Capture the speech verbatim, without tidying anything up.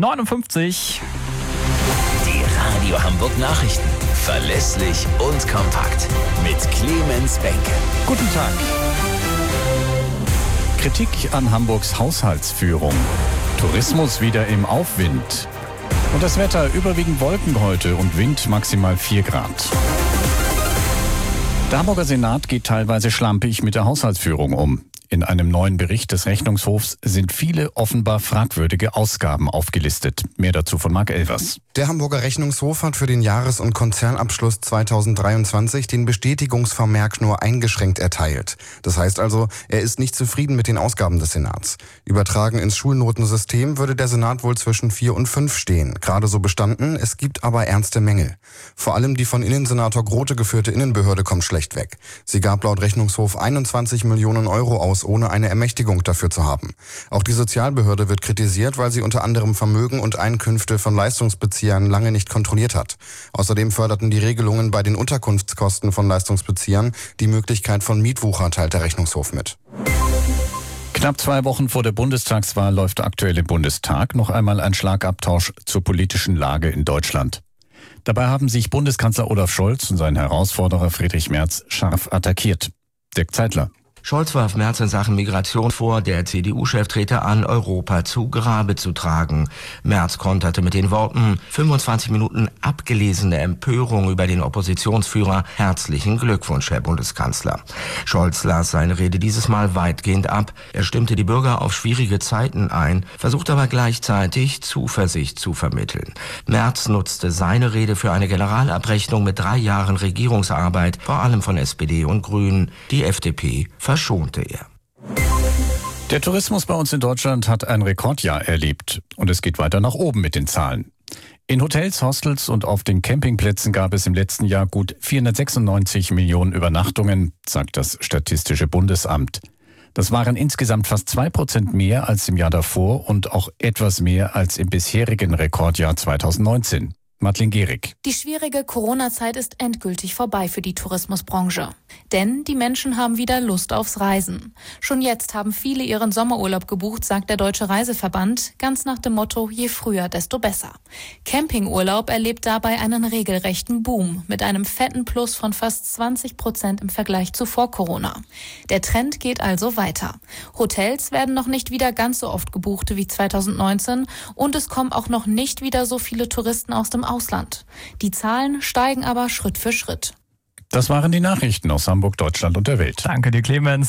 neunundfünfzig. Die Radio Hamburg Nachrichten. Verlässlich und kompakt. Mit Clemens Benke. Guten Tag. Kritik an Hamburgs Haushaltsführung. Tourismus wieder im Aufwind. Und das Wetter überwiegend Wolken heute und Wind maximal vier Grad. Der Hamburger Senat geht teilweise schlampig mit der Haushaltsführung um. In einem neuen Bericht des Rechnungshofs sind viele offenbar fragwürdige Ausgaben aufgelistet. Mehr dazu von Marc Elvers. Der Hamburger Rechnungshof hat für den Jahres- und Konzernabschluss zweitausenddreiundzwanzig den Bestätigungsvermerk nur eingeschränkt erteilt. Das heißt also, er ist nicht zufrieden mit den Ausgaben des Senats. Übertragen ins Schulnotensystem würde der Senat wohl zwischen vier und fünf stehen. Gerade so bestanden, es gibt aber ernste Mängel. Vor allem die von Innensenator Grote geführte Innenbehörde kommt schlecht weg. Sie gab laut Rechnungshof einundzwanzig Millionen Euro aus, ohne eine Ermächtigung dafür zu haben. Auch die Sozialbehörde wird kritisiert, weil sie unter anderem Vermögen und Einkünfte von Leistungsbeziehern lange nicht kontrolliert hat. Außerdem förderten die Regelungen bei den Unterkunftskosten von Leistungsbeziehern die Möglichkeit von Mietwucher, teilt der Rechnungshof mit. Knapp zwei Wochen vor der Bundestagswahl läuft der aktuelle Bundestag. Noch einmal ein Schlagabtausch zur politischen Lage in Deutschland. Dabei haben sich Bundeskanzler Olaf Scholz und sein Herausforderer Friedrich Merz scharf attackiert. Dirk Zeitler. Scholz warf Merz in Sachen Migration vor, der C D U-Chef trete an, Europa zu Grabe zu tragen. Merz konterte mit den Worten: fünfundzwanzig Minuten abgelesene Empörung über den Oppositionsführer. Herzlichen Glückwunsch, Herr Bundeskanzler. Scholz las seine Rede dieses Mal weitgehend ab. Er stimmte die Bürger auf schwierige Zeiten ein, versuchte aber gleichzeitig Zuversicht zu vermitteln. Merz nutzte seine Rede für eine Generalabrechnung mit drei Jahren Regierungsarbeit, vor allem von S P D und Grünen. Die F D P verschonte er. Der Tourismus bei uns in Deutschland hat ein Rekordjahr erlebt. Und es geht weiter nach oben mit den Zahlen. In Hotels, Hostels und auf den Campingplätzen gab es im letzten Jahr gut vierhundertsechsundneunzig Millionen Übernachtungen, sagt das Statistische Bundesamt. Das waren insgesamt fast zwei Prozent mehr als im Jahr davor und auch etwas mehr als im bisherigen Rekordjahr zweitausendneunzehn. Madeleine Gehrig. Die schwierige Corona-Zeit ist endgültig vorbei für die Tourismusbranche. Denn die Menschen haben wieder Lust aufs Reisen. Schon jetzt haben viele ihren Sommerurlaub gebucht, sagt der Deutsche Reiseverband, ganz nach dem Motto, je früher, desto besser. Campingurlaub erlebt dabei einen regelrechten Boom mit einem fetten Plus von fast zwanzig Prozent im Vergleich zu vor Corona. Der Trend geht also weiter. Hotels werden noch nicht wieder ganz so oft gebucht wie zweitausendneunzehn und es kommen auch noch nicht wieder so viele Touristen aus dem Ausland. Die Zahlen steigen aber Schritt für Schritt. Das waren die Nachrichten aus Hamburg, Deutschland und der Welt. Danke dir, Clemens.